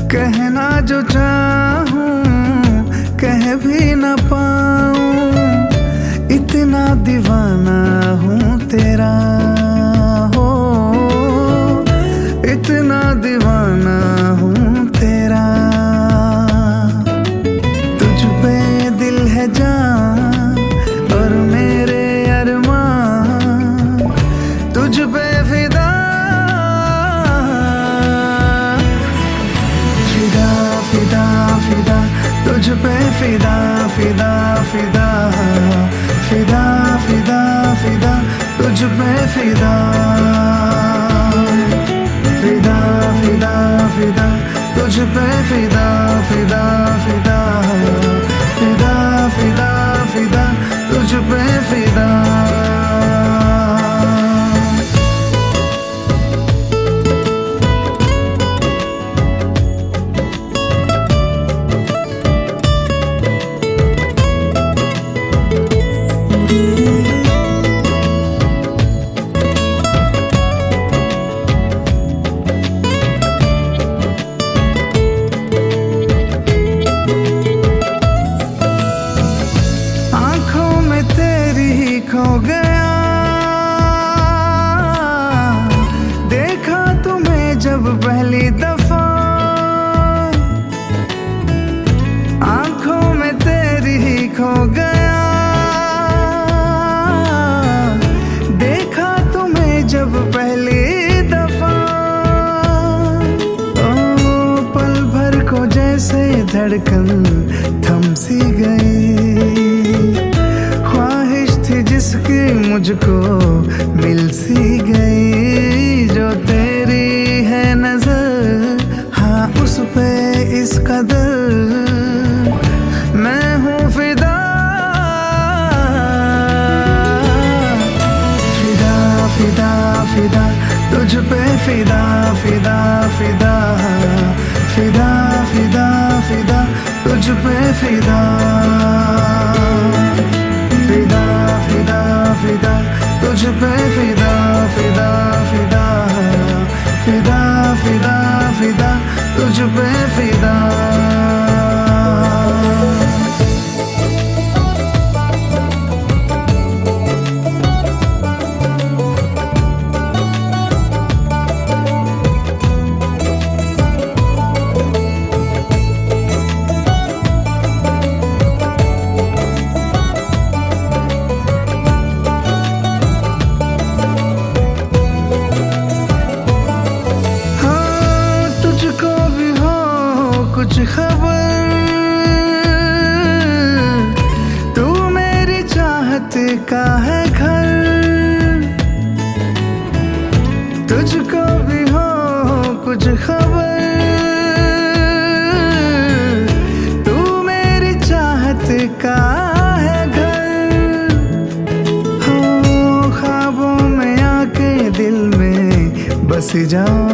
कहना जो चाहूं कह भी न पाऊं, इतना दीवाना हूँ तेरा, हो इतना दीवाना हूँ तेरा। तुझ पे दिल है जान और मेरे अरमान तुझ पे फिदा, फिदा फिदा फिदा तुझ पे फिदा, फिदा फिदा फिदा फिदा फिदा तुझ पे फिदा, फिदा फिदा फिदा तुझ पे फिदा, फिदा फिदा फिदा फिदा फिदा तुझ पे फिदा। खो गया देखा तुम्हें जब पहली दफा, आंखों में तेरी ही खो गया देखा तुम्हें जब पहली दफा। ओ पल भर को जैसे धड़कन थम सी गई, जिसकी मुझको मिल सी गई, जो तेरी है नजर हाँ उस पे इस कदर मैं हूँ फिदा, फिदा फिदा फिदा तुझ पे फिदा, फिदा फिदा फिदा फिदा फिदा तुझ पे फिदा, फिदा फिदा फिदा तुझ पे फिदा, फिदा फिदा फिदा फिदा फिदा तुझ पे फिदा। कुछ खबर तू मेरी चाहत का है घर, तुझको भी हो कुछ खबर तू मेरी चाहत का है घर, हो ख्वाबों में आके दिल में बस जाओ